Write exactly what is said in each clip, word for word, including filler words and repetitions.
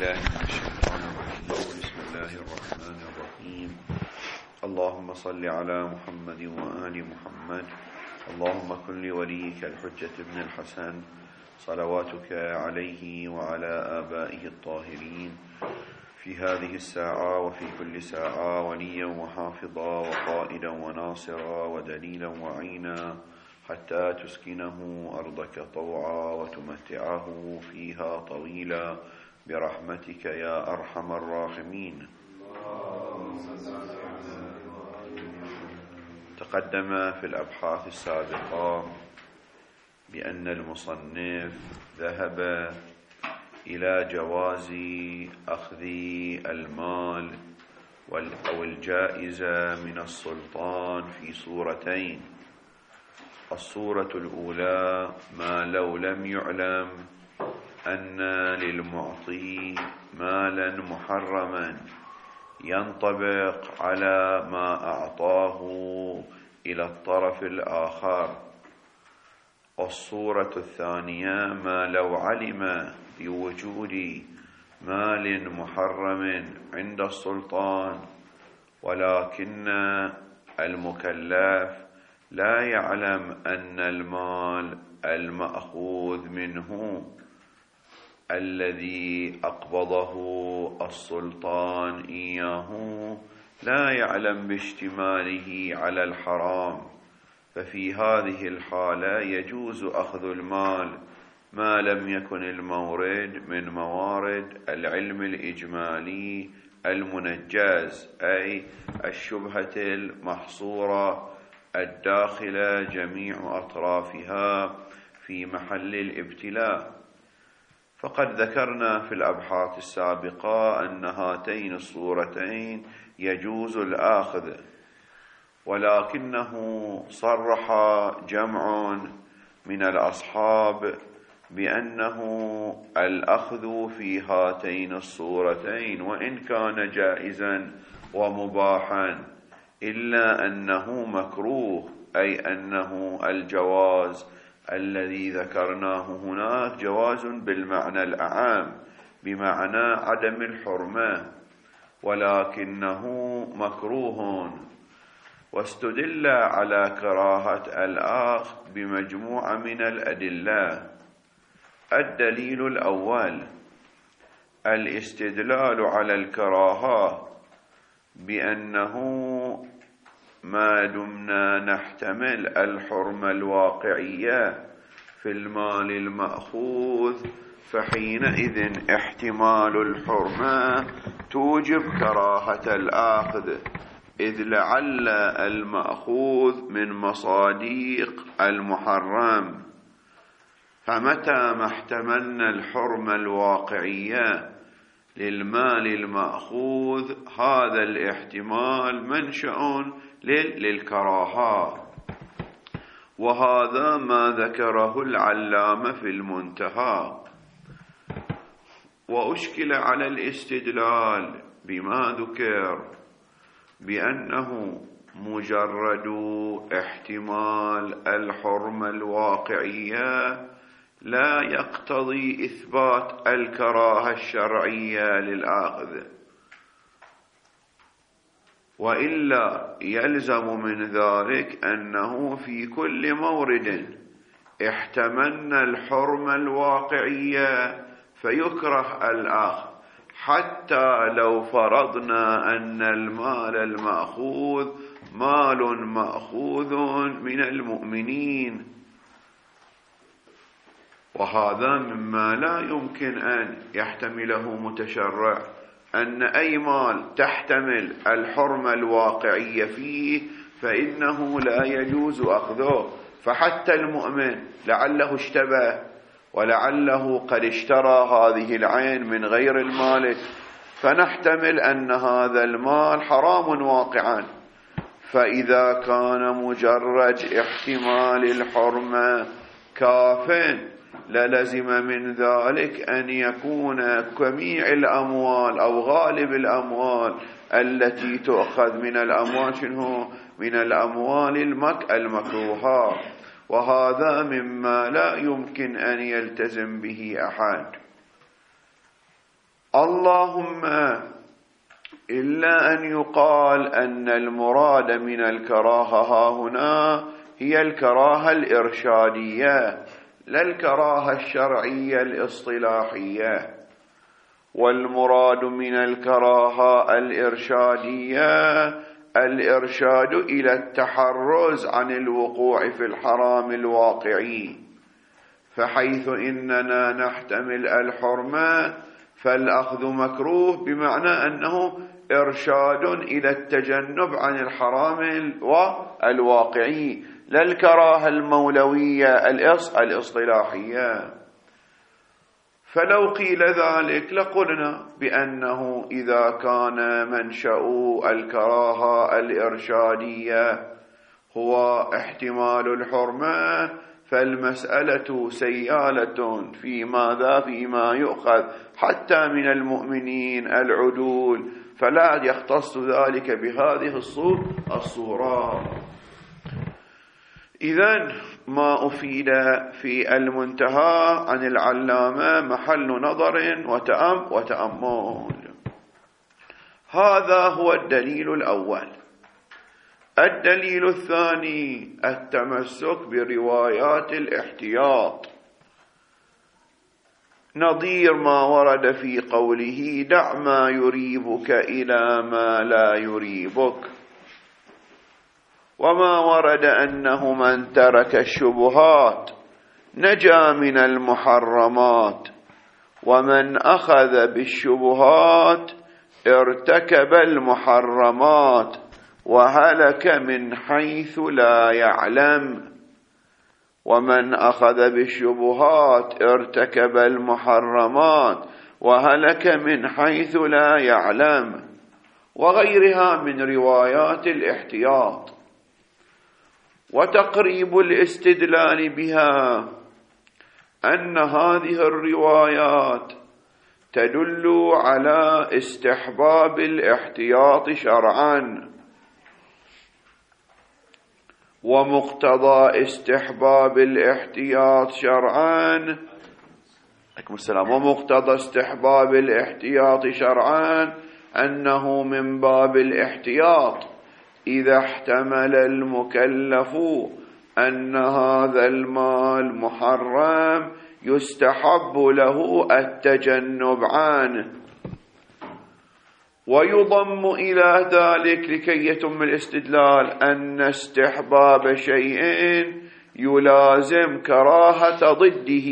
بالله من الشيطان الرجيم. بسم الله الرحمن الرحيم. اللهم صل على محمد وآل محمد. اللهم كن لوليك الحجة بن الحسن صلواتك عليه وعلى آبائه الطاهرين في هذه الساعة وفي كل ساعة وليا وحافظا وقائدا وناصرا ودليلا وعينا حتى تسكنه أرضك طوعا وتمتعه فيها طويلا برحمتك يا أرحم الراحمين. تقدم في الأبحاث السابقة بأن المصنف ذهب إلى جواز أخذ المال أو الجائزة من السلطان في صورتين. الصورة الأولى ما لو لم يعلم أن للمعطي مالا محرما ينطبق على ما أعطاه إلى الطرف الآخر. الصورة الثانية ما لو علم بوجود مال محرم عند السلطان ولكن المكلف لا يعلم أن المال المأخوذ منه الذي أقبضه السلطان إياه لا يعلم باشتماله على الحرام، ففي هذه الحالة يجوز أخذ المال ما لم يكن المورد من موارد العلم الإجمالي المنجز، أي الشبهة المحصورة الداخلة جميع أطرافها في محل الابتلاء. فقد ذكرنا في الأبحاث السابقة أن هاتين الصورتين يجوز الأخذ، ولكنه صرح جمع من الأصحاب بأنه الأخذ في هاتين الصورتين وإن كان جائزا ومباحا إلا أنه مكروه، أي أنه الجواز الذي ذكرناه هناك جواز بالمعنى الأعام بمعنى عدم الحرمة، ولكنه مكروه. واستدل على كراهة الأخذ بمجموعة من الأدلة. الدليل الأول الاستدلال على الكراهة بأنه ما دمنا نحتمل الحرمة الواقعية في المال المأخوذ فحينئذ احتمال الحرمة توجب كراهة الأخذ، إذ لعل المأخوذ من مصاديق المحرم. فمتى ما احتملنا الحرمة الواقعية للمال المأخوذ هذا الاحتمال منشأ للكراهة، وهذا ما ذكره العلامة في المنتهى. وأشكل على الاستدلال بما ذكر بأنه مجرد احتمال الحرمة الواقعية لا يقتضي إثبات الكراهة الشرعية للأخذ، وإلا يلزم من ذلك أنه في كل مورد احتملنا الحرمة الواقعية فيكره الأخذ، حتى لو فرضنا أن المال المأخوذ مال مأخوذ من المؤمنين. وهذا مما لا يمكن أن يحتمله متشرع، أن أي مال تحتمل الحرمة الواقعية فيه فإنه لا يجوز أخذه. فحتى المؤمن لعله اشتبه ولعله قد اشترى هذه العين من غير المالك، فنحتمل أن هذا المال حرام واقعا. فإذا كان مجرد احتمال الحرمة كافٍ للزم من ذلك أن يكون جميع الأموال أو غالب الأموال التي تؤخذ من الأموال شنو؟ من الأموال المكروهة، وهذا مما لا يمكن أن يلتزم به أحد. اللهم إلا أن يقال أن المراد من الكراهة ها هنا هي الكراهة الإرشادية لا الكراهة الشرعية الاصطلاحية، والمراد من الكراهة الإرشادية الإرشاد إلى التحرز عن الوقوع في الحرام الواقعي، فحيث إننا نحتمل الحرمة فالأخذ مكروه بمعنى أنه إرشاد إلى التجنب عن الحرام الواقعي لا الكراهة المولوية الاصطلاحية. فلو قيل ذلك لقلنا بأنه إذا كان منشأ الكراهة الإرشادية هو احتمال الحرمة فالمسألة سيالة في ماذا فيما يؤخذ حتى من المؤمنين العدول، فلا يختص ذلك بهذه الصورة. إذن ما أفيد في المنتهى عن العلامة محل نظر وتأم وتأمل. هذا هو الدليل الأول. الدليل الثاني التمسك بروايات الاحتياط، نظير ما ورد في قوله دع ما يريبك إلى ما لا يريبك، وما ورد أنه من ترك الشبهات نجا من المحرمات، ومن أخذ بالشبهات ارتكب المحرمات وهلك من حيث لا يعلم. ومن أخذ بالشبهات ارتكب المحرمات وهلك من حيث لا يعلم، وغيرها من روايات الاحتياط. وتقريب الاستدلال بها أن هذه الروايات تدل على استحباب الاحتياط شرعا، ومقتضى استحباب الاحتياط شرعا عليكم السلام ومقتضى استحباب الاحتياط شرعا أنه من باب الاحتياط إذا احتمل المكلف أن هذا المال محرم يستحب له التجنب عنه. ويضم إلى ذلك لكي يتم الاستدلال أن استحباب شيء يلازم كراهة ضده،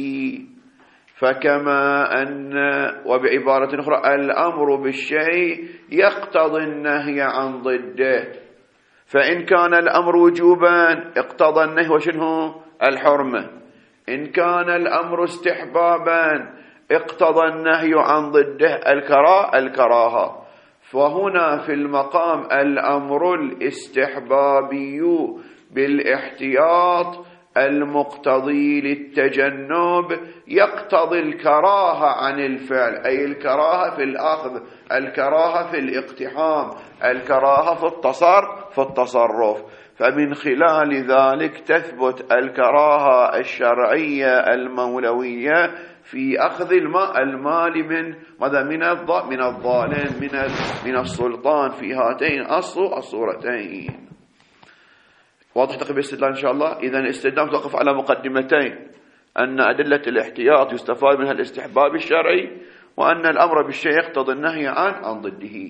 فكما أن وبعبارة أخرى الأمر بالشيء يقتضي النهي عن ضده، فإن كان الأمر وجوبا اقتضى النهي وشنه الحرمة، إن كان الأمر استحبابا اقتضى النهي عن ضده الكراهة الكراهة. فهنا في المقام الأمر الاستحبابي بالاحتياط المقتضي للتجنب يقتضي الكراهة عن الفعل، أي الكراهة في الأخذ، الكراهة في الاقتحام، الكراهة في التصرف في التصرف فمن خلال ذلك تثبت الكراهة الشرعية المولوية في أخذ الماء المال من ماذا من من الظالم من من السلطان في هاتين الصورتين. واضح تقريبا الاستدلال إن شاء الله. إذن الاستدلال توقف على مقدمتين: أن أدلة الاحتياط يستفاد منها الاستحباب الشرعي، وأن الأمر بالشيء يقتضي النهي عن عن ضده.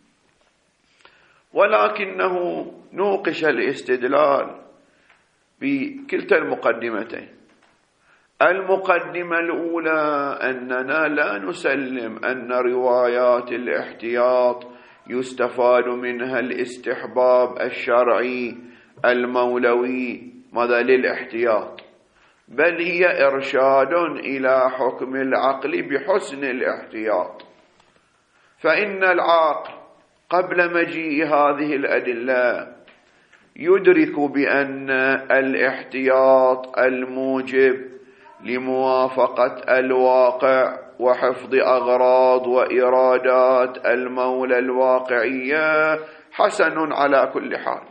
ولكنه نوقش الاستدلال بكلتا المقدمتين. المقدمة الأولى أننا لا نسلم أن روايات الاحتياط يستفاد منها الاستحباب الشرعي المولوي ماذا للاحتياط، بل هي إرشاد إلى حكم العقل بحسن الاحتياط. فإن العاقل قبل مجيء هذه الأدلة يدرك بأن الاحتياط الموجب لموافقة الواقع وحفظ أغراض وإرادات المولى الواقعية حسن على كل حال،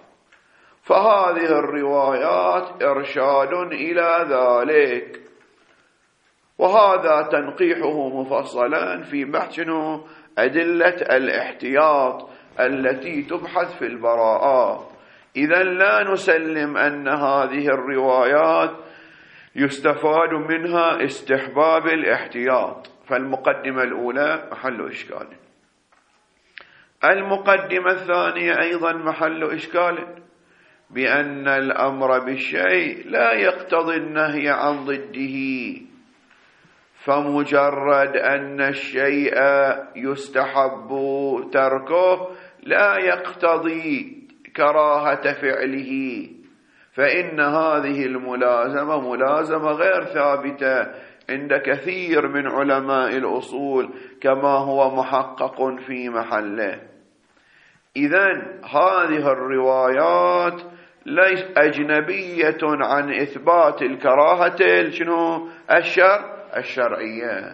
فهذه الروايات إرشاد إلى ذلك. وهذا تنقيحه مفصلا في بحث أدلة الاحتياط التي تبحث في البراءات. إذا لا نسلم أن هذه الروايات يستفاد منها استحباب الاحتياط. فالمقدمة الأولى محل إشكال. المقدمة الثانية أيضا محل إشكال، بأن الأمر بالشيء لا يقتضي النهي عن ضده، فمجرد أن الشيء يستحب تركه لا يقتضي كراهة فعله، فإن هذه الملازمة ملازمة غير ثابتة عند كثير من علماء الأصول كما هو محقق في محله. إذن هذه الروايات ليس أجنبية عن إثبات الكراهة شنو الشر الشرعية.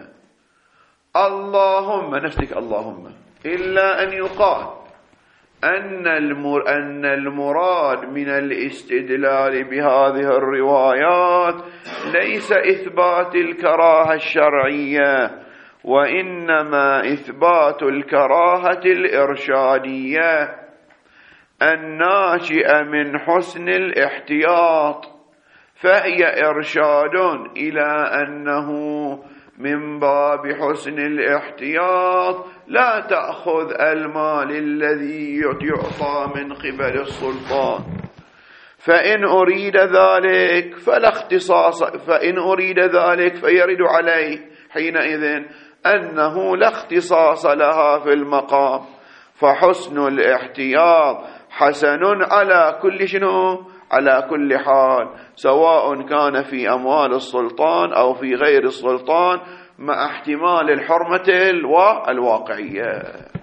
اللهم نفسك اللهم إلا أن يقال أن أن المراد من الاستدلال بهذه الروايات ليس إثبات الكراهة الشرعية، وإنما إثبات الكراهة الإرشادية الناشئة من حسن الاحتياط، فهي إرشاد إلى أنه من باب حسن الاحتياط لا تأخذ المال الذي يعطى من قبل السلطان، فإن أريد ذلك فلا اختصاص، فإن أريد ذلك فيرد عليه حينئذ أنه لا اختصاص لها في المقام، فحسن الاحتياط حسن على كل شنو على كل حال، سواء كان في أموال السلطان أو في غير السلطان، مع احتمال الحرمة الواقعية.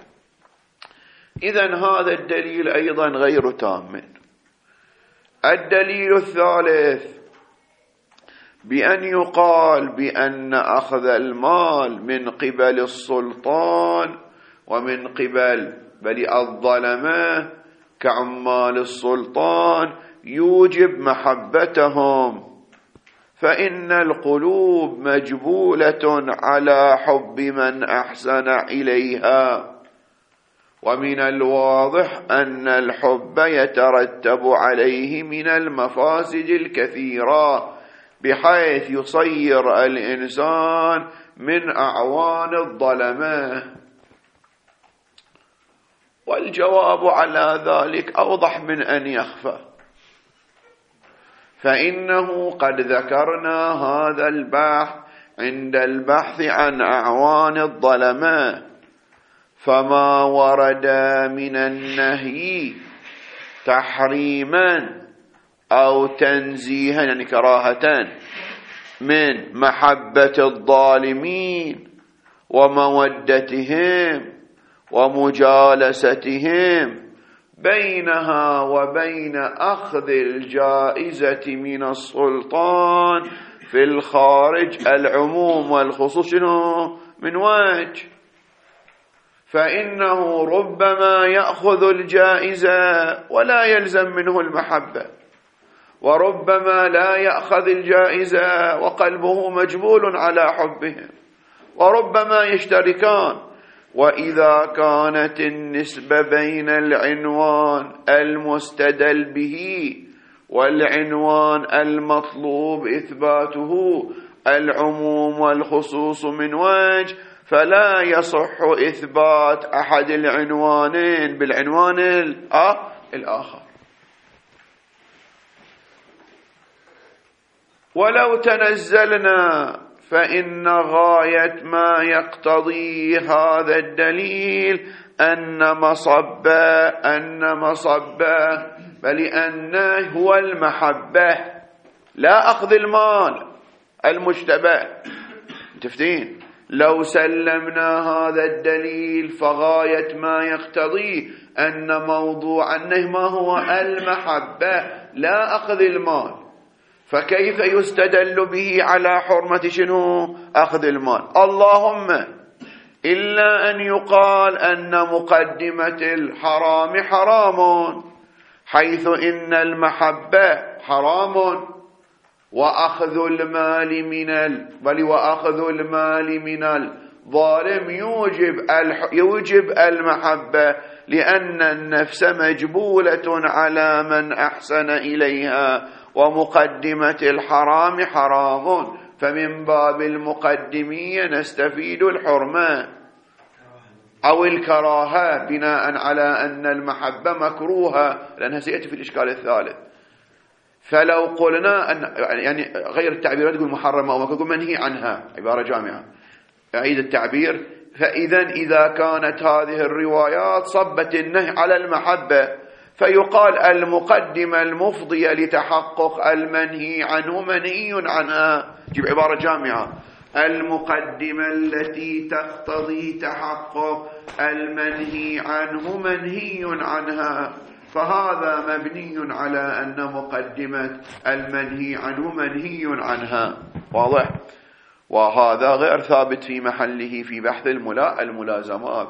إذن هذا الدليل أيضا غير تام. الدليل الثالث بأن يقال بأن أخذ المال من قبل السلطان ومن قبل بل الظلمة كعمال السلطان يوجب محبتهم، فإن القلوب مجبولة على حب من أحسن إليها، ومن الواضح أن الحب يترتب عليه من المفاسد الكثيرة بحيث يصير الإنسان من أعوان الظلمة. والجواب على ذلك أوضح من أن يخفى، فإنه قد ذكرنا هذا البحث عند البحث عن أعوان الظلمة، فما ورد من النهي تحريما أو تنزيها يعني كراهة من محبة الظالمين ومودتهم ومجالستهم بينها وبين أخذ الجائزة من السلطان في الخارج العموم والخصوص من وجه، فإنه ربما يأخذ الجائزة ولا يلزم منه المحبة، وربما لا يأخذ الجائزة وقلبه مجبول على حبهم، وربما يشتركان. وإذا كانت النسبة بين العنوان المستدل به والعنوان المطلوب إثباته العموم والخصوص من وجه، فلا يصح إثبات أحد العنوانين بالعنوان الآخر. ولو تنزلنا فإن غاية ما يقتضي هذا الدليل أن مصبه أن مصبه بل أنه هو المحبة لا أخذ المال المشتبه. تفتين لو سلمنا هذا الدليل فغاية ما يقتضي أن موضوع أنه ما هو المحبة لا أخذ المال، فكيف يستدل به على حرمة شنو أخذ المال؟ اللهم إلا أن يقال أن مقدمة الحرام حرام، حيث إن المحبة حرام وأخذ المال من ال... بل وأخذ المال من الظالم يوجب الح... يوجب المحبة، لأن النفس مجبولة على من أحسن إليها، ومقدمة الحرام حرام، فمن باب المقدمية نستفيد الحرمة أو الكراهة بناء على أن المحبة مكروهة، لأنها سيأتي في الإشكال الثالث. فلو قلنا أن يعني غير التعبير تقول محرمة أو مكروهة، منهي عنها، عبارة جامعة، أعيد التعبير. فإذا إذا كانت هذه الروايات صبت النهي على المحبة، فيقال المقدمة المفضية لتحقق المنهي عنه منهي عنها. جيب عبارة جامعة: المقدمة التي تقتضي تحقق المنهي عنه منهي عنها، فهذا مبني على أن مقدمة المنهي عنه منهي عنها. واضح؟ وهذا غير ثابت في محله في بحث الملا الملازمات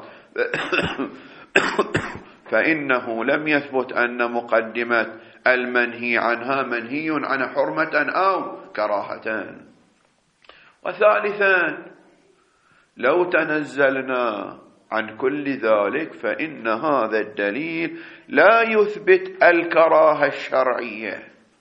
فإنه لم يثبت أن مقدمة المنهي عنها منهي عن حرمة أو كراهة. وثالثا، لو تنزلنا عن كل ذلك فإن هذا الدليل لا يثبت الكراهة الشرعية،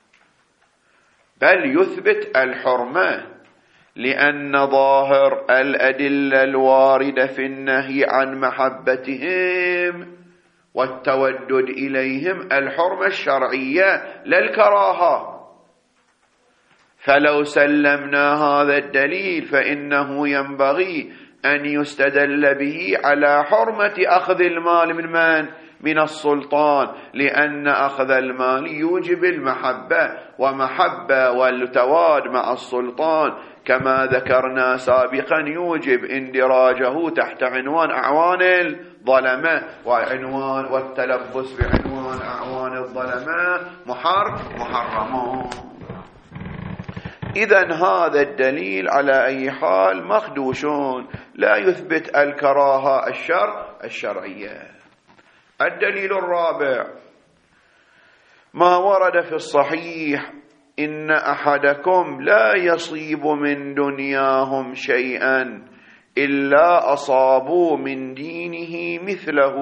بل يثبت الحرمة، لأن ظاهر الأدلة الواردة في النهي عن محبتهم والتودد إليهم الحرمة الشرعية لا الكراهة. فلو سلمنا هذا الدليل فإنه ينبغي أن يستدل به على حرمة أخذ المال من من؟ من السلطان، لأن أخذ المال يوجب المحبة، ومحبة والتواد مع السلطان كما ذكرنا سابقا يوجب اندراجه تحت عنوان أعوان الظلمة، وعنوان والتلبس بعنوان أعوان الظلمة محر محرمون. إذن هذا الدليل على أي حال مخدوش، لا يثبت الكراهة الشر الشرعية. الدليل الرابع ما ورد في الصحيح: إن أحدكم لا يصيب من دنياهم شيئا إلا أصابوا من دينه مثله،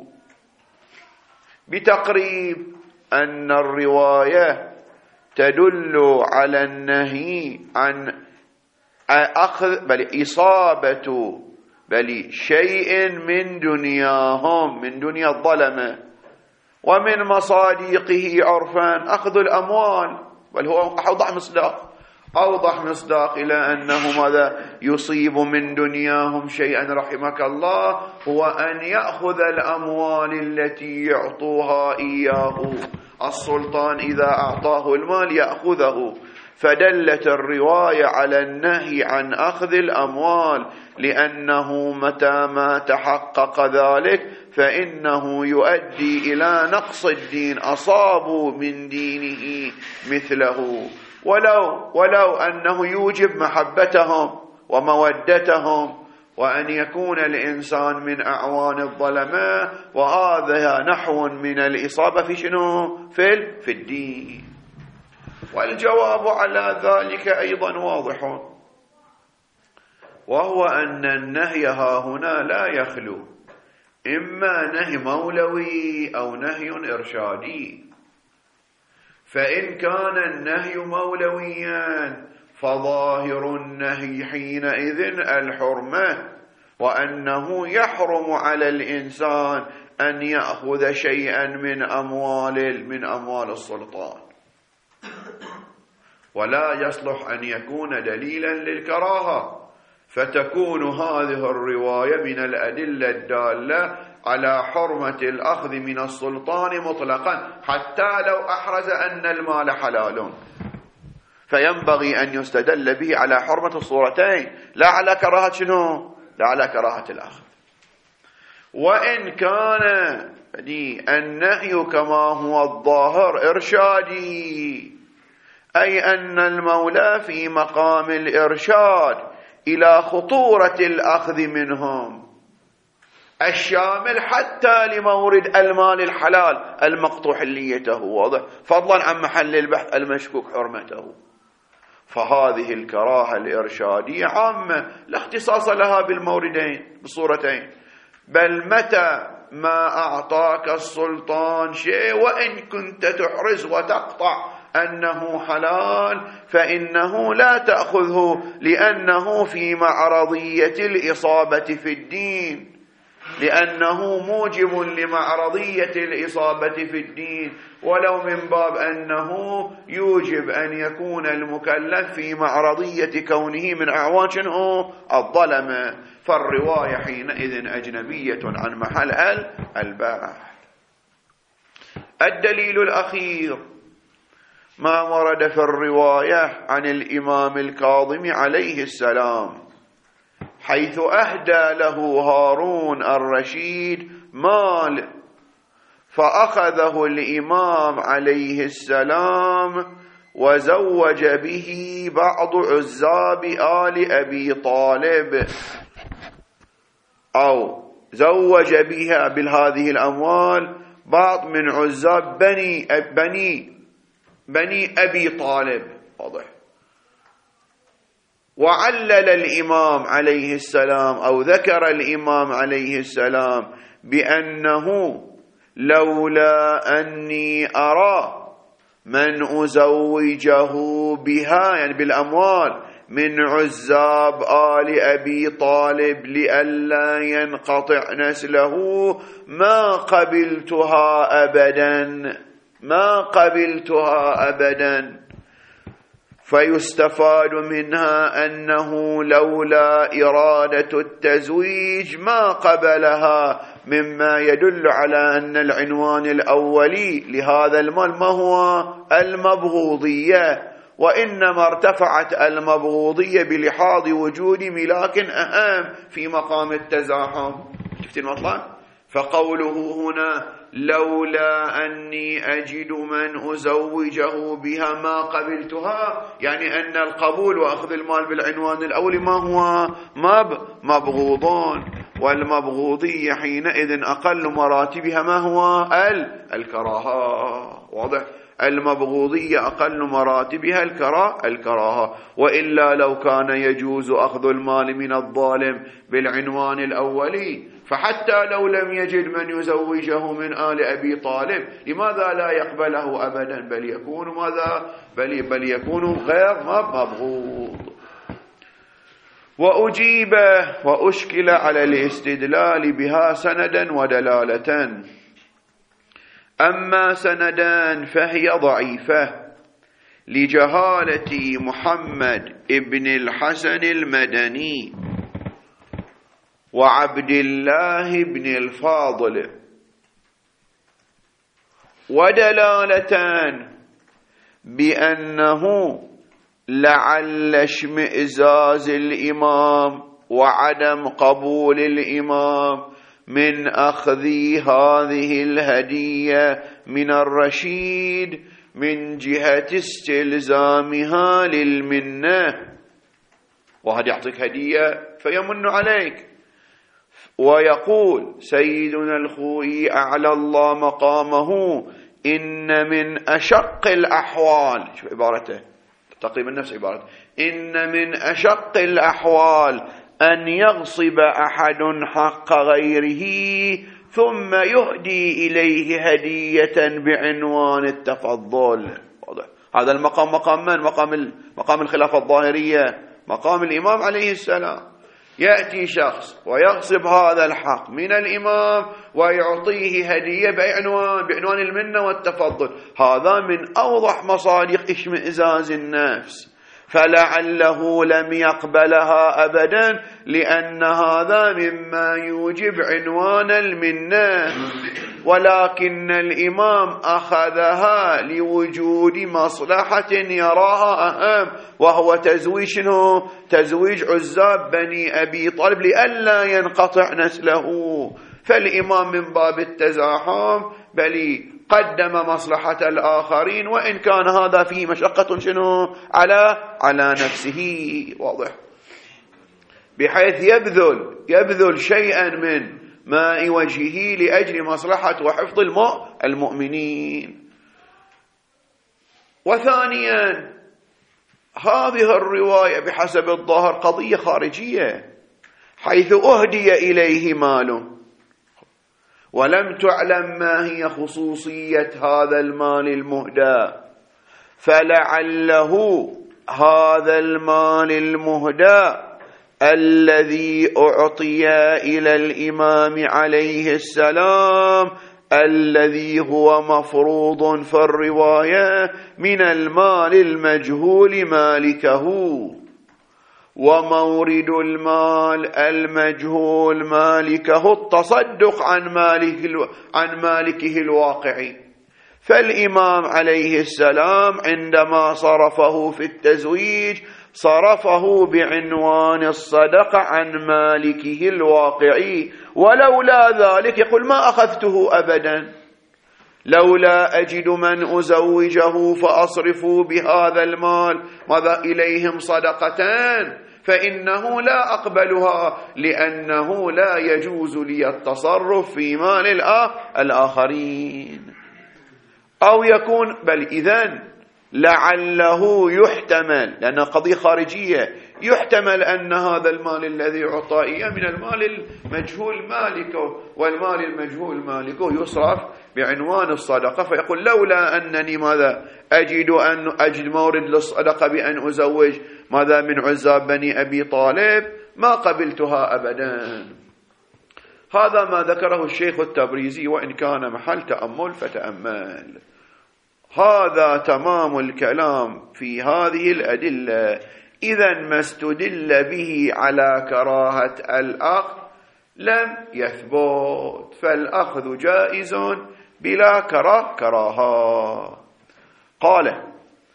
بتقريب أن الرواية تدل على النهي عن أخذ بل إصابة بل شيء من دنياهم، من دنيا الظلمة، ومن مصادقه عرفا أخذ الأموال، بل هو أوضح مصداق أوضح مصداق إلى أنه ماذا يصيب من دنياهم شيئا رحمك الله هو أن يأخذ الأموال التي يعطوها إياه السلطان، إذا أعطاه المال يأخذه. فدلت الرواية على النهي عن أخذ الأموال، لأنه متى ما تحقق ذلك فإنه يؤدي إلى نقص الدين، أصابوا من دينه مثله، ولو, ولو أنه يوجب محبتهم ومودتهم، وأن يكون الإنسان من أعوان الظلماء، وهذا نحو من الإصابة في شنو؟ في, في الدين. والجواب على ذلك أيضا واضح، وهو أن النهي هاهنا لا يخلو إما نهي مولوي أو نهي إرشادي. فإن كان النهي مولويا فظاهر النهي حينئذ الحرمة، وأنه يحرم على الإنسان أن يأخذ شيئا من أموال من أموال السلطان، ولا يصلح أن يكون دليلا للكراهة، فتكون هذه الرواية من الأدلة الدالة على حرمة الأخذ من السلطان مطلقا، حتى لو أحرز أن المال حلال، فينبغي أن يستدل به على حرمة الصورتين، لا على كراهة شنو؟ لا على كراهة الأخذ. وإن كان النهي كما هو الظاهر إرشادي، أي أن المولى في مقام الإرشاد إلى خطورة الأخذ منهم، الشامل حتى لمورد المال الحلال المقطوع حليته، واضح، فضلا عن محل البحث المشكوك حرمته. فهذه الكراهة الإرشادية عامة لا اختصاص لها بالموردين بالصورتين، بل متى ما أعطاك السلطان شيء وإن كنت تحرز وتقطع أنه حلال فإنه لا تأخذه، لأنه في معرضية الإصابة في الدين، لأنه موجب لمعرضية الإصابة في الدين، ولو من باب أنه يوجب أن يكون المكلف في معرضية كونه من أعوان الظلمة، فالرواية حينئذ أجنبية عن محل الباحث. الدليل الأخير ما ورد في الرواية عن الإمام الكاظم عليه السلام، حيث أهدى له هارون الرشيد مال، فأخذه الإمام عليه السلام وزوج به بعض عزاب آل أبي طالب، أو زوج بها بهذه الأموال بعض من عزاب بني بني بني أبي طالب. واضح. وعلل الإمام عليه السلام أو ذكر الإمام عليه السلام بأنه لولا أني أرى من أزوجه بها يعني بالأموال من عزاب آل أبي طالب لئلا ينقطع نسله ما قبلتها أبدا ما قبلتها أبدا. فيستفاد منها أنه لولا إرادة التزويج ما قبلها، مما يدل على أن العنوان الأولي لهذا المال ما هو المبغوضية، وإنما ارتفعت المبغوضية بلحاظ وجود ملاك أهم في مقام التزاحم. شفت المطلب؟ فقوله هنا لولا أني أجد من أزوجه بها ما قبلتها، يعني أن القبول وأخذ المال بالعنوان الأول ما هو مبغوضون، والمبغوضية حينئذ أقل مراتبها ما هو الكراهة. واضح؟ المبغوضية أقل مراتبها الكراهة، وإلا لو كان يجوز أخذ المال من الظالم بالعنوان الأولي فحتى لو لم يجد من يزوجه من آل أبي طالب لماذا لا يقبله أبدا، بل يكون ماذا بل, بل يكون غير مبغوض. وأجيب وأشكل على الاستدلال بها سندا ودلالة. أما سندان فهي ضعيفة لجهالة محمد ابن الحسن المدني وعبد الله بن الفاضل، ودلالتان بأنه لعل اشمئزاز الإمام وعدم قبول الإمام من أخذ هذه الهدية من الرشيد من جهة استلزامها للمنة، وهذا يعطيك هدية فيمن عليك. ويقول سيدنا الخوئي أعلى الله مقامه إن من أشق الأحوال، شوف عبارته تقريبا نفس عبارته، إن من أشق الأحوال أن يغصب أحد حق غيره ثم يهدي إليه هدية بعنوان التفضل. هذا المقام مقام من؟ مقام مقام الخلافة الظاهرية، مقام الإمام عليه السلام. يأتي شخص ويغصب هذا الحق من الإمام ويعطيه هدية بعنوان بعنوان المنة والتفضل، هذا من أوضح مصادق اشمئزاز النفس، فلعله لم يقبلها أبدا لأن هذا مما يوجب عنوان المنة، ولكن الإمام أخذها لوجود مصلحة يراها أهم، وهو تزويج شنو؟ تزويج عزاب بني أبي طالب لئلا ينقطع نسله. فالإمام من باب التزاحم بل قدم مصلحة الآخرين، وإن كان هذا فيه مشقة شنو على على نفسه. واضح؟ بحيث يبذل يبذل شيئا من ماء وجهه لأجل مصلحة وحفظ المؤمنين. وثانيا هذه الرواية بحسب الظاهر قضية خارجية، حيث أهدي إليه مال ولم تعلم ما هي خصوصية هذا المال المهدى، فلعله هذا المال المهدى الذي أعطي إلى الإمام عليه السلام الذي هو مفروض في الرواية من المال المجهول مالكه، ومورد المال المجهول مالكه التصدق عن مالك عن مالكه الواقعي. فالإمام عليه السلام عندما صرفه في التزويج صرفه بعنوان الصدقة عن مالكه الواقعي، ولولا ذلك يقول ما أخذته أبدا، لولا أجد من أزوجه فأصرفوا بهذا المال ماذا إليهم صدقتان فإنه لا أقبلها، لأنه لا يجوز لي التصرف في مال الآخرين. أو يكون بل إذن لعله يحتمل، لأن قضية خارجية، يحتمل أن هذا المال الذي أعطائيه من المال المجهول مالكه، والمال المجهول مالكه يصرف بعنوان الصدقة، فيقول لولا أنني ماذا أجد أن أجد مورد للصدقة بأن أزوج ماذا من عزاب بني أبي طالب ما قبلتها أبدا. هذا ما ذكره الشيخ التبريزي، وإن كان محل تأمل فتأمل. هذا تمام الكلام في هذه الأدلة. إذن ما استدل به على كراهة الأخذ لم يثبت، فالأخذ جائز بلا كراه كراهة. قال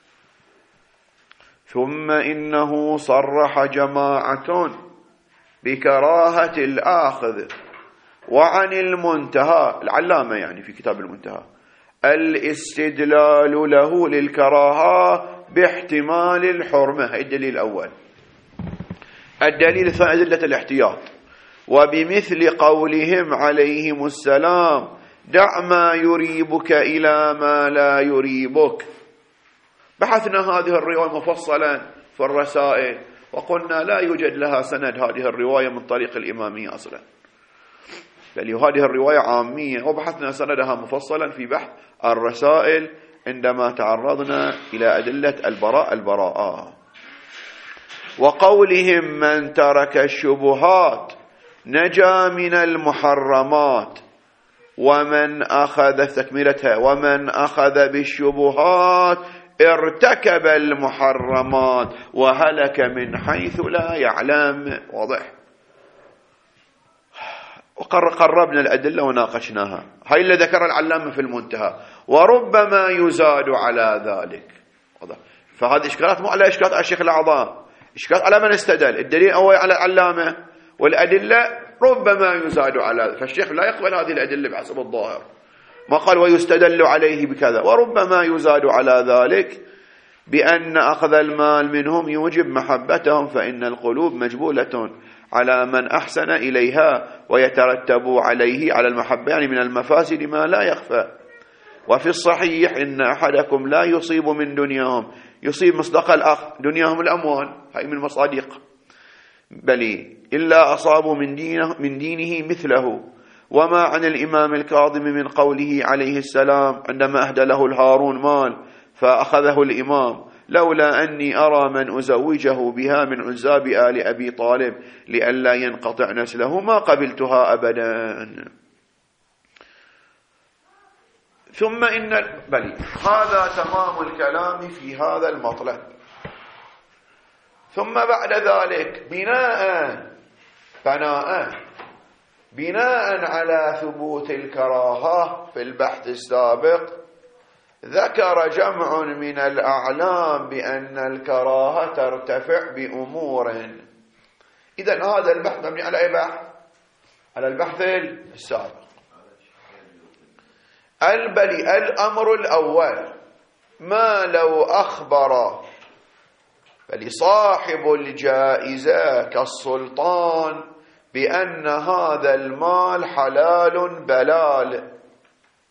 ثم إنه صرح جماعة بكراهة الآخذ، وعن المنتهى العلامة يعني في كتاب المنتهى الاستدلال له للكراهة باحتمال الحرمة. هذا الدليل الأول. الدليل الثاني أدلة الاحتياط، وبمثل قولهم عليهم السلام دع ما يريبك إلى ما لا يريبك. بحثنا هذه الرواية مفصلا في الرسائل وقلنا لا يوجد لها سند هذه الرواية من طريق الإمامية أصلا، بل هذه الرواية عامية، وبحثنا سندها مفصلا في بحث الرسائل عندما تعرضنا إلى أدلة البراء البراءة. وقولهم من ترك الشبهات نجا من المحرمات، ومن أخذ تكملتها ومن أخذ بالشبهات ارتكب المحرمات وهلك من حيث لا يعلم. واضح؟ وقربنا الأدلة وناقشناها. هاي اللي ذكر العلامة في المنتهى، وربما يزاد على ذلك. فهذه إشكالات مو على إشكالات على الشيخ الأعظم، إشكالات على من استدل. الدليل أول على العلامة، والأدلة ربما يزاد على ذلك، فالشيخ لا يقبل هذه الأدلة بحسب الظاهر، ما قال ويستدل عليه بكذا. وربما يزاد على ذلك بأن أخذ المال منهم يوجب محبتهم، فإن القلوب مجبولة على من أحسن إليها، ويترتب عليه على المحبة يعني من المفاسد ما لا يخفى. وفي الصحيح إن أحدكم لا يصيب من دنياهم، يصيب مصداق الأخذ دنياهم الأموال، هاي من مصادق، بل إلا أصابوا من دينه, من دينه مثله. وما عن الإمام الكاظم من قوله عليه السلام عندما أهدى له الهارون مال فأخذه الإمام لولا أني أرى من أزوجه بها من عزاب آل أبي طالب لئلا ينقطع نسله ما قبلتها أبدا. ثم إن بل هذا تمام الكلام في هذا المطلب. ثم بعد ذلك بناء بناء بناء على ثبوت الكراهة في البحث السابق ذكر جمع من الأعلام بأن الكراهة ترتفع بأمور. إذن هذا البحث مبني على أي بحث؟ على البحث السابق. البلي الأمر الأول ما لو أخبر فلصاحب الجائزة كالسلطان بأن هذا المال حلال بلال،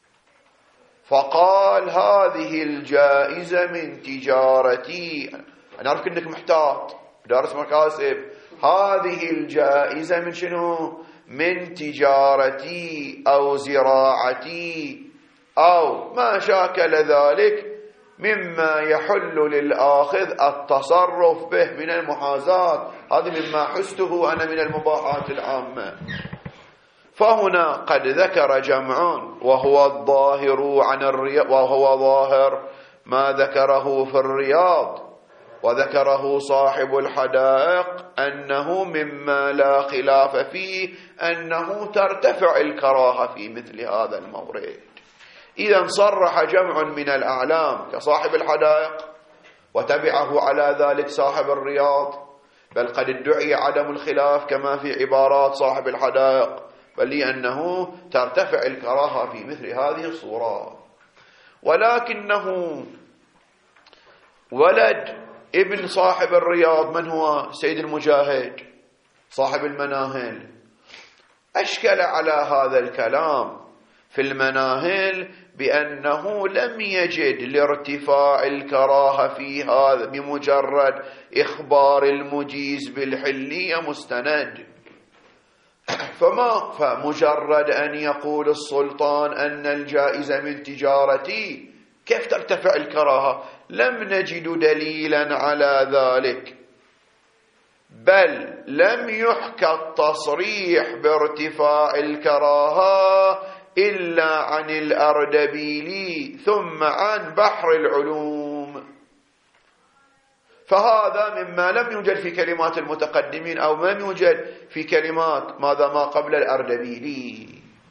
فقال هذه الجائزة من تجارتي نعرف انك محتاط دارس مكاسب. هذه الجائزة من شنو؟ من تجارتي أو زراعتي أو ما شاكل ذلك مما يحل للآخذ التصرف به من المحازات. هذه مما حسته أنا من المباحات العامة. فهنا قد ذكر جمع وهو الظاهر عن الرياض، وهو ظاهر ما ذكره في الرياض وذكره صاحب الحدائق أنه مما لا خلاف فيه أنه ترتفع الكراهة في مثل هذا المورد. إذا صرح جمع من الأعلام كصاحب الحدائق وتبعه على ذلك صاحب الرياض، بل قد ادعي عدم الخلاف كما في عبارات صاحب الحدائق، بل لأنه ترتفع الكراهة في مثل هذه الصورة. ولكنه ولد ابن صاحب الرياض من هو؟ سيد المجاهد صاحب المناهل، أشكل على هذا الكلام في المناهل بأنه لم يجد لارتفاع الكراهة في هذا بمجرد إخبار المجيز بالحلية مستند. فما فمجرد أن يقول السلطان أن الجائزة من تجارتي كيف ترتفع الكراهة؟ لم نجد دليلا على ذلك، بل لم يحكى التصريح بارتفاع الكراهة إلا عن الأردبيلي ثم عن بحر العلوم. فهذا مما لم يوجد في كلمات المتقدمين أو لم يوجد في كلمات ماذا ما قبل الأردبيلي.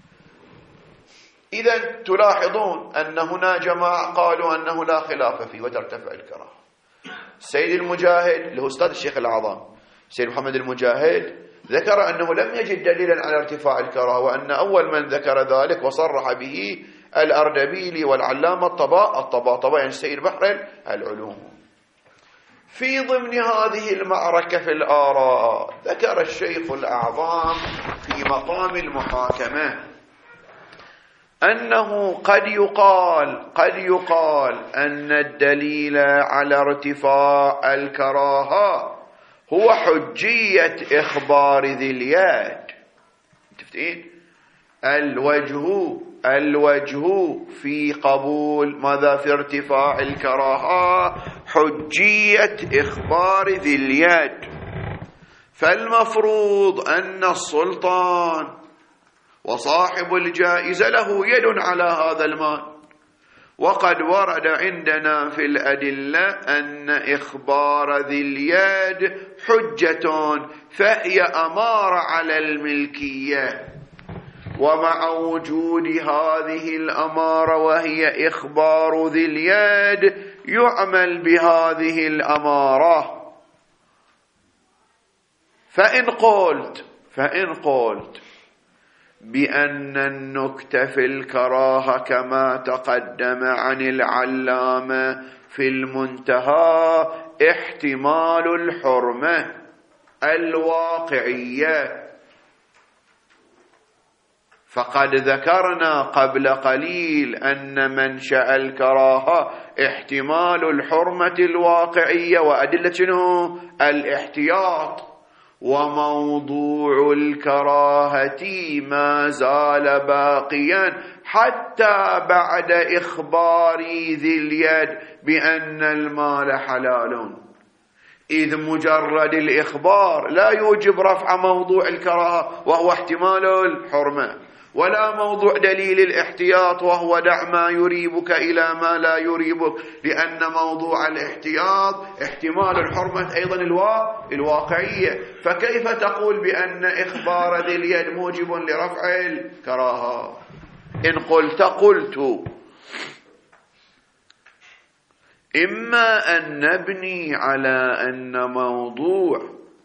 إذن تلاحظون أن هنا جماعة قالوا أنه لا خلاف فيه وترتفع الكراهة. السيد المجاهد اللي هو أستاذ الشيخ الأعظم سيد محمد المجاهد ذكر أنه لم يجد دليلا على ارتفاع الكراهة، وأن أول من ذكر ذلك وصرح به الأردبيلي والعلامة الطباء الطباطبائي يعني السيد بحر العلوم. في ضمن هذه المعركة في الآراء ذكر الشيخ الأعظم في مقام المحاكمة أنه قد يقال قد يقال أن الدليل على ارتفاع الكراهة هو حجية إخبار ذي اليد. تفتين الوجه الوجه في قبول ماذا في ارتفاع الكراهة حجية إخبار ذي اليد. فالمفروض أن السلطان وصاحب الجائزة له يد على هذا المال، وقد ورد عندنا في الأدلة أن إخبار ذي اليد حجة فهي أمارة على الملكية، ومع وجود هذه الأمارة وهي إخبار ذي اليد يعمل بهذه الأمارة. فإن قلت فإن قلت بأن النكتة في الكراهة كما تقدم عن العلامة في المنتهى احتمال الحرمة الواقعية، فقد ذكرنا قبل قليل أن منشأ الكراهة احتمال الحرمة الواقعية وأدلة شنو؟ الاحتياط. وموضوع الكراهة ما زال باقيا حتى بعد إخبار ذي اليد بأن المال حلال، إذ مجرد الإخبار لا يوجب رفع موضوع الكراهة وهو احتمال الحرمة، ولا موضوع دليل الاحتياط وهو دع ما يريبك إلى ما لا يريبك، لأن موضوع الاحتياط احتمال الحرمة أيضا الوا... الواقعية. فكيف تقول بأن إخبار ذي اليد موجب لرفع الكراهة؟ إن قلت قلت إما أن نبني على أن موضوع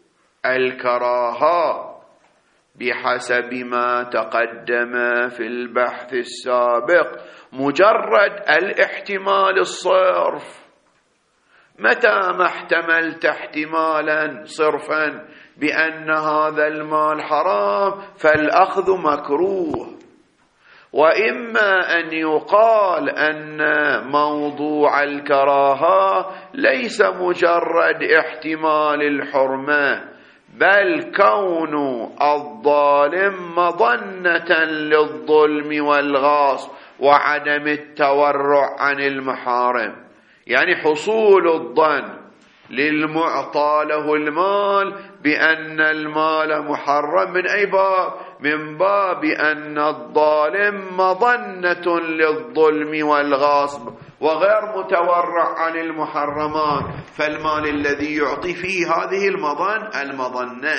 الكراهة بحسب ما تقدم في البحث السابق مجرد الاحتمال الصرف، متى ما احتملت احتمالا صرفا بأن هذا المال حرام فالأخذ مكروه، وإما أن يقال أن موضوع الكراهة ليس مجرد احتمال الحرمة، بل كون الظالم مظنة للظلم والغاصب وعدم التورع عن المحارم، يعني حصول الظن للمعطى له المال بأن المال محرم من أي باب؟ من باب أن الظالم مظنة للظلم والغاصب وغير متورع عن المحرمات، فالمال الذي يعطي فيه هذه المظن المظنة.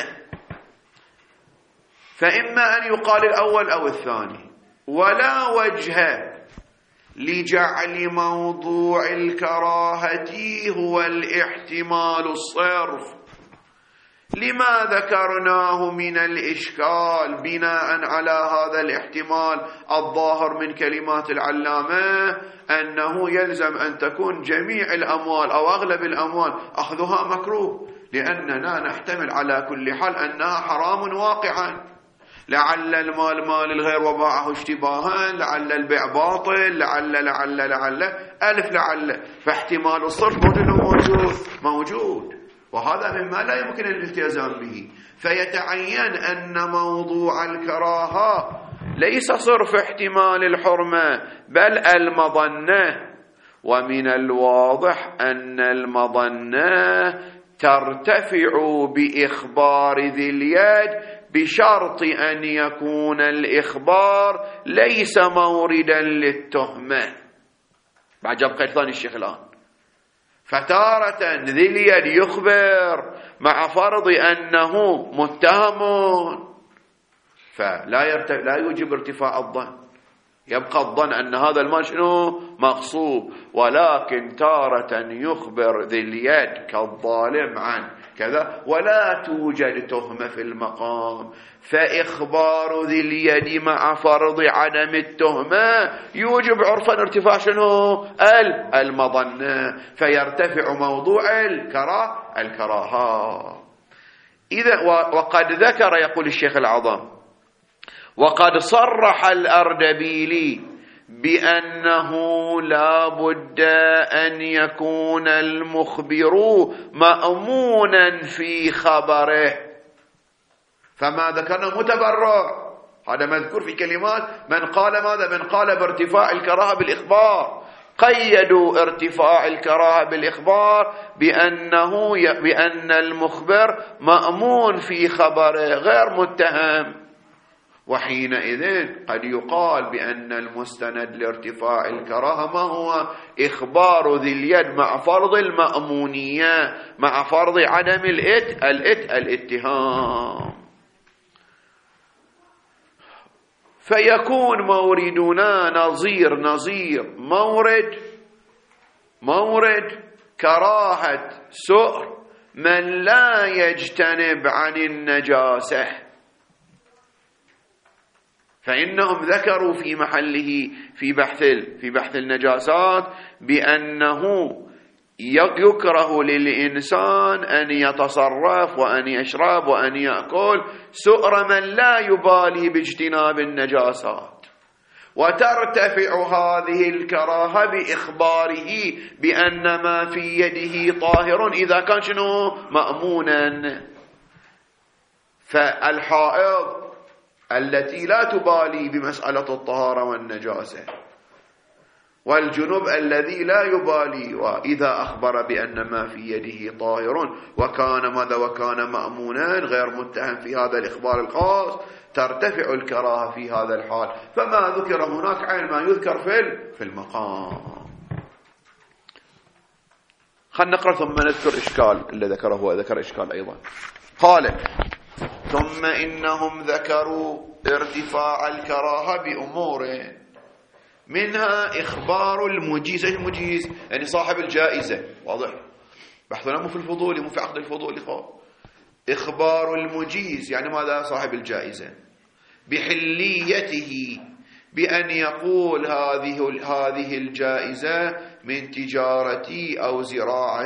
فإما أن يقال الأول أو الثاني، ولا وجه لجعل موضوع الكراهة هو الاحتمال الصرف. لما ذكرناه من الإشكال بناء على هذا الاحتمال الظاهر من كلمات العلامة أنه يلزم أن تكون جميع الأموال أو أغلب الأموال أخذها مكروه، لأننا نحتمل على كل حال أنها حرام واقعا، لعل المال مال الغير وباعه اشتباها، لعل البيع باطل، لعل لعل لعل ألف لعل، فاحتمال الصرف موجود موجود موجود، وهذا مما لا يمكن الالتزام به. فيتعين أن موضوع الكراهة ليس صرف احتمال الحرمة بل المظنة، ومن الواضح أن المظنة ترتفع بإخبار ذي اليد بشرط أن يكون الإخبار ليس موردا للتهمة. بعد جاب قيد ثاني الشيخ الآن، فتارة ذي اليد يخبر مع فرض أنه متهم، فلا يرتف... لا يوجب ارتفاع الظن، يبقى الظن أن هذا المال شنو مغصوب، ولكن تارة يخبر ذي اليد كالظالم عن كذا ولا توجد تهمة في المقام، فإخبار ذي اليد مع فرض عدم التهمة يوجب عرفا ارتفاع شنو المظنة، فيرتفع موضوع الكراه الكراهة. إذا وقد ذكر، يقول الشيخ العظام، وقد صرح الأردبيلي بأنه لا بد أن يكون المخبر مأمونا في خبره، فما ذكرنا متبرع، هذا مذكور في كلمات من قال ماذا؟ من قال بارتفاع الكراهة بالإخبار، قيدوا ارتفاع الكراهة بالإخبار بأنه ي... بأن المخبر مأمون في خبره غير متهم، وحينئذ قد يقال بأن المستند لارتفاع الكراهة ما هو؟ إخبار ذي اليد مع فرض المأمونية، مع فرض عدم الإت الإت الاتهام. فيكون موردنا نظير نظير مورد مورد كراهة سؤر من لا يجتنب عن النجاسة، فإنهم ذكروا في محله في بحث في بحث النجاسات بأنه يكره للإنسان أن يتصرف وأن يشرب وأن يأكل سؤر من لا يبالي باجتناب النجاسات، وترتفع هذه الكراهة بإخباره بأن ما في يده طاهر إذا كان شنو مأمونا. فالحائض التي لا تبالي بمسألة الطهارة والنجاسة، والجنوب الذي لا يبالي، وإذا أخبر بأن ما في يده طاهر وكان ماذا وكان مأمونا غير متهم في هذا الإخبار الخاص، ترتفع الكراهة في هذا الحال. فما ذكر هناك عين ما يذكر في في المقام. خلنا نقرأ ثم نذكر إشكال اللي ذكره هو ذكر إشكال أيضا. قال ثم إنهم ذكروا ارتفاع الكراهة بأمور منها إخبار المجيز. المجيز يعني صاحب الجائزة، واضح بحثنا مو في الفضول مو في عقد الفضول. إخبار المجيز يعني ماذا؟ صاحب الجائزة بحليته، بأن يقول هذه هذه الجائزة من تجارتي أو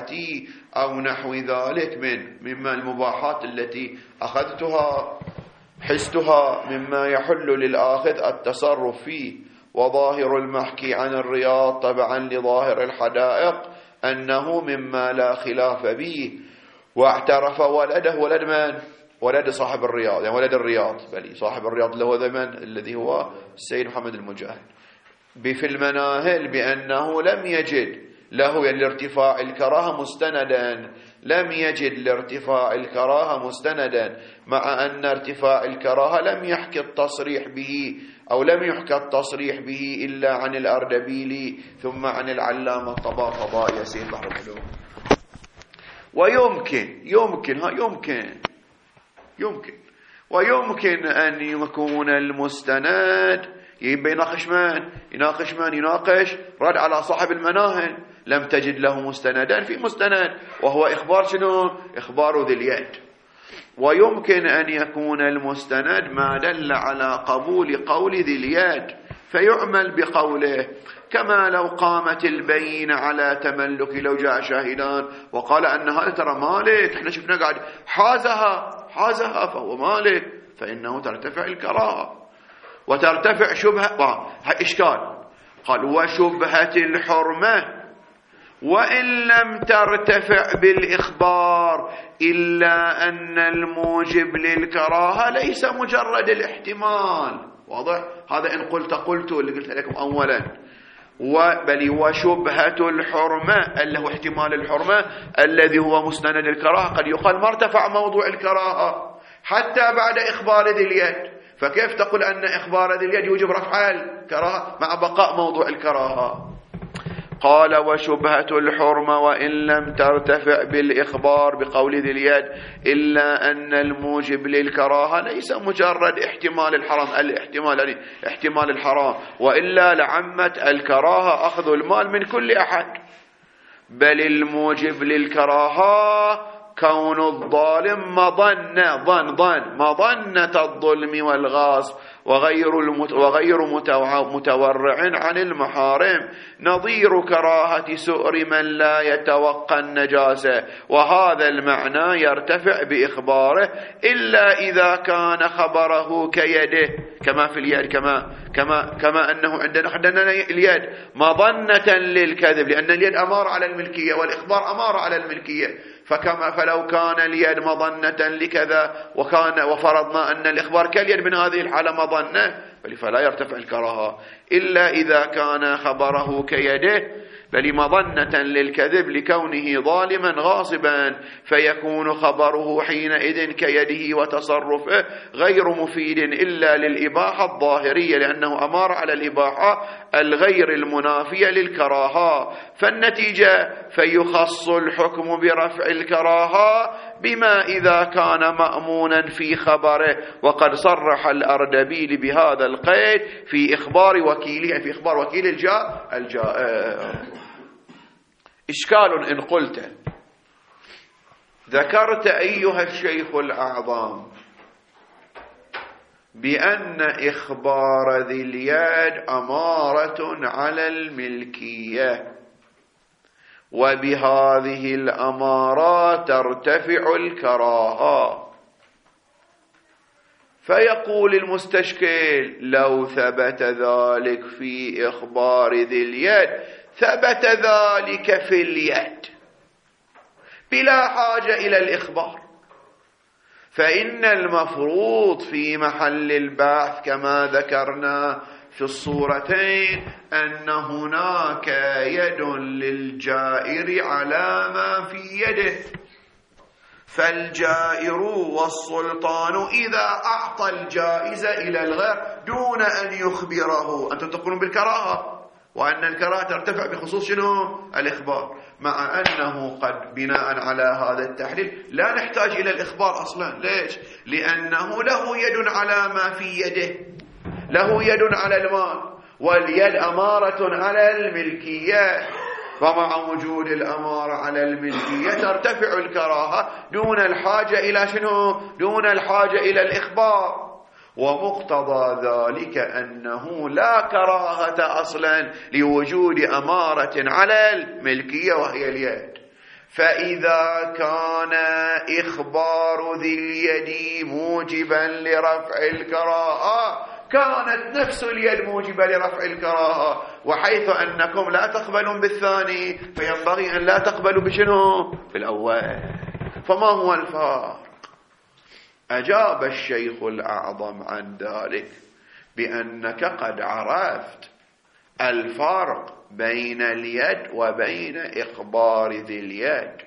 زراعتي أو نحو ذلك من مما المباحات التي أخذتها. حستها مما يحل للآخذ التصرف فيه، وظاهر المحكي عن الرياض طبعا لظاهر الحدائق أنه مما لا خلاف به. واعترف ولده، ولد من؟ ولد صاحب الرياض، يعني ولد الرياض، بل صاحب الرياض اللي هو ذمن الذي هو السيد محمد المجاهد، في المناهل بأنه لم يجد له يعني لارتفاع الكراهة مستندا، لم يجد لارتفاع الكراهة مستندا، مع أن ارتفاع الكراهة لم يحكي التصريح به أو لم يحكى التصريح به إلا عن الأردبيلي ثم عن العلامة الطباطبائي سيد بحر العلوم. ويمكن يمكن ها يمكن يمكن ويمكن أن يكون المستند يناقش من؟ يناقش من؟ يناقش رد على صاحب المناهل، لم تجد له مستندا في مستند، وهو إخبار شنو؟ إخبار ذي اليد. ويمكن أن يكون المستند ما دل على قبول قول ذي اليد فيعمل بقوله، كما لو قامت البينة على تملك، لو جاء شاهدان وقال أن هذا ترى مالك، احنا شفنا قاعد حازها حازها فهو مالك، فإنه ترتفع الكراهة وترتفع شبهة. إشكال قال وشبهة الحرمة وإن لم ترتفع بالإخبار إلا أن الموجب للكراهة ليس مجرد الاحتمال. واضح؟ هذا إن قلت قلت اللي قلت لكم أولا، بل وشبهة الحرمة اللي هو احتمال الحرمة الذي هو مستند الكراهة، قد يقال ما ارتفع موضوع الكراهة حتى بعد إخبار ذي اليد، فكيف تقول أن إخبار ذي اليد يوجب رفع الكراهة مع بقاء موضوع الكراهة؟ قال وشبهة الحرمة وإن لم ترتفع بالإخبار بقول ذي اليد إلا أن الموجب للكراهة ليس مجرد احتمال الحرام، الاحتمال يعني احتمال الحرام، وإلا لعمت الكراهة أخذ المال من كل أحد، بل الموجب للكراهة كون الظالم مظنة ظن ظن مظنة الظلم والغاصب وغير وغير متورع عن المحارم، نظير كراهة سؤر من لا يتوقى النجاسة، وهذا المعنى يرتفع بإخباره إلا إذا كان خبره كيده، كما في اليد، كما كما كما أنه عندنا عندنا اليد مظنة للكذب، لأن اليد أمار على الملكية والإخبار أمار على الملكية، فكما فلو كان اليد مظنة لكذا وكان وفرضنا أن الإخبار كاليد من هذه الحالة مظنة، فلا يرتفع الكراهة إلا إذا كان خبره كيده، بل مظنة للكذب لكونه ظالما غاصبا، فيكون خبره حينئذ كيده وتصرفه غير مفيد إلا للإباحة الظاهرية، لأنه أمار على الإباحة الغير المنافية للكراهة، فالنتيجة فيخص الحكم برفع الكراهة بما إذا كان مأمونا في خبره، وقد صرح الأردبيل بهذا القيد في إخبار وكيله، في إخبار وكيل الجاء الجائر. إشكال إن قلت ذكرت أيها الشيخ الأعظم بأن إخبار ذي اليد أمارة على الملكية، وبهذه الأمارات ترتفع الكراهة، فيقول المستشكل لو ثبت ذلك في إخبار ذي اليد ثبت ذلك في اليد بلا حاجة إلى الإخبار، فإن المفروض في محل البحث كما ذكرنا في الصورتين أن هناك يد للجائر على ما في يده، فالجائر والسلطان إذا أعطى الجائزة إلى الغير دون أن يخبره، أنتم تقولون بالكراهة وأن الكراهة ترتفع بخصوص شنو؟ الإخبار، مع أنه قد بناء على هذا التحليل لا نحتاج إلى الإخبار أصلا. ليش؟ لأنه له يد على ما في يده، له يد على المال، واليد أمارة على الملكية، فمع وجود الأمارة على الملكية ترتفع الكراهة دون الحاجة إلى شنو؟ دون الحاجة إلى الإخبار، ومقتضى ذلك أنه لا كراهة أصلا لوجود أمارة على الملكية وهي اليد، فإذا كان إخبار ذي اليد موجبا لرفع الكراهة كانت نفس اليد موجبة لرفع الكراهة، وحيث أنكم لا تقبلون بالثاني فينبغي أن لا تقبلوا بشنو؟ بالأول. فما هو الفرق؟ أجاب الشيخ الأعظم عن ذلك بأنك قد عرفت الفرق بين اليد وبين إخبار ذي اليد،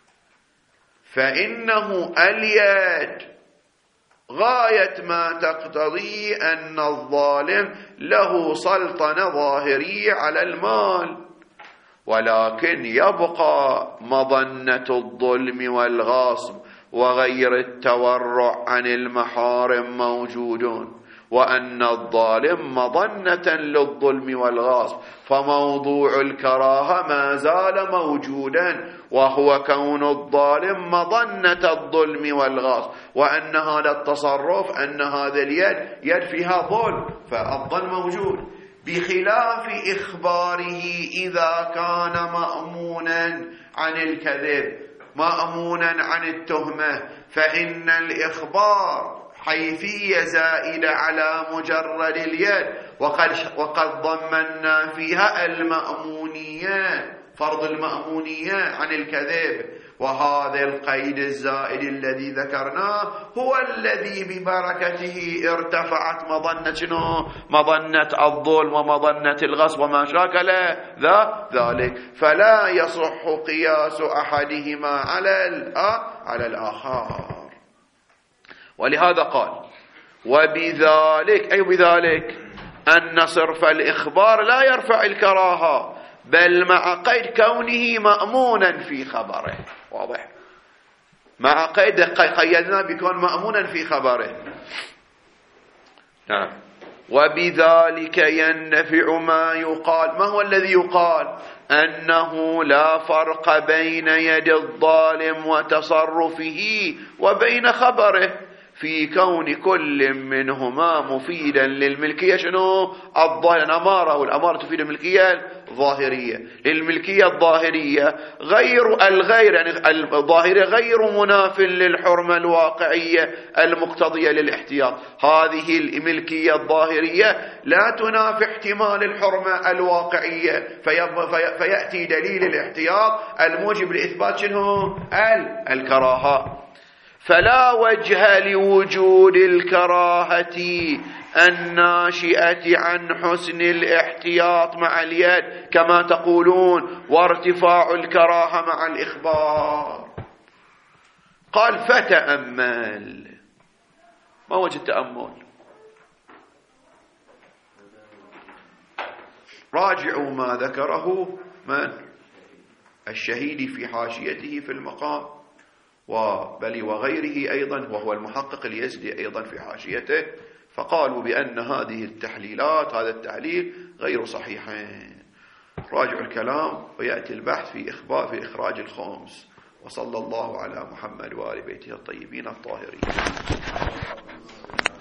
فإنه اليد غاية ما تقتضي أن الظالم له سلطنة ظاهرية على المال، ولكن يبقى مظنة الظلم والغصب وغير التورع عن المحارم موجودون، وأن الظالم مظنة للظلم والغصب، فموضوع الكراهة ما زال موجودا، وهو كون الظالم مظنة الظلم والغصب، وأن هذا التصرف أن هذا اليد يد فيها ظلم، فالظلم موجود، بخلاف إخباره إذا كان مأمونا عن الكذب مأمونا عن التهمة، فإن الإخبار حيثية زائدة على مجرد اليد، وقد, وقد ضمنا فيها المأمونية، فرض المأمونية عن الكذب، وهذا القيد الزائد الذي ذكرناه هو الذي ببركته ارتفعت مظنة شنو؟ مظنة الظلم ومظنة الغصب وما شاكل ذا ذلك، فلا يصح قياس أحدهما على على الآخر. ولهذا قال وبذلك، أي بذلك أن صرف الإخبار لا يرفع الكراهة، بل مع قيد كونه مأمونا في خبره. واضح؟ مع قيد قيدنا بكون مأمونا في خبره. نعم. وبذلك ينفع ما يقال. ما هو الذي يقال؟ أنه لا فرق بين يد الظالم وتصرفه وبين خبره في كون كل منهما مفيدا للملكية. شنو؟ الظاهر. الأمارة، والأمارة تفيد الملكية الظاهرية. للملكية الظاهرية غير الغير، يعني الظاهرة غير مناف للحرمة الواقعية المقتضية للاحتياط. هذه الملكية الظاهرية لا تنافي احتمال الحرمة الواقعية، فيأتي دليل الاحتياط الموجب لإثبات شنو؟ الكراهة. فلا وجه لوجود الكراهة الناشئة عن حسن الاحتياط مع اليد كما تقولون، وارتفاع الكراهة مع الإخبار. قال فتأمل. ما وجه التأمل؟ راجعوا ما ذكره من؟ الشهيدي في حاشيته في المقام، وبل وغيره أيضا، وهو المحقق اليزدي أيضا في حاشيته، فقالوا بأن هذه التحليلات، هذا التحليل غير صحيحين. راجعوا الكلام ويأتي البحث في إخبار في إخراج الخمس. وصلى الله على محمد وآل بيته الطيبين الطاهرين.